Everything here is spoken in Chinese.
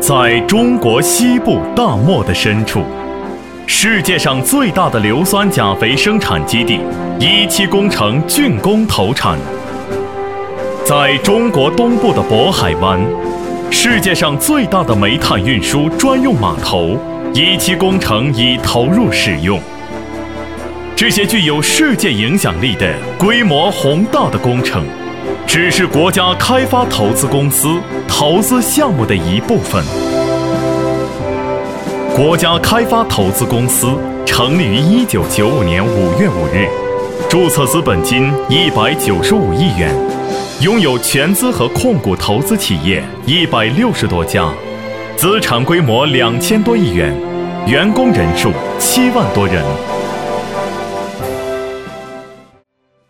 在中国西部大漠的深处，世界上最大的硫酸钾肥生产基地17工程竣工投产。在中国东部的渤海湾，世界上最大的煤炭运输专用码头17工程已投入使用。这些具有世界影响力的规模宏大的工程，只是国家开发投资公司投资项目的一部分。国家开发投资公司成立于1995年5月5日，注册资本金195亿元，拥有全资和控股投资企业160多家，资产规模2000多亿元，员工人数7万多人。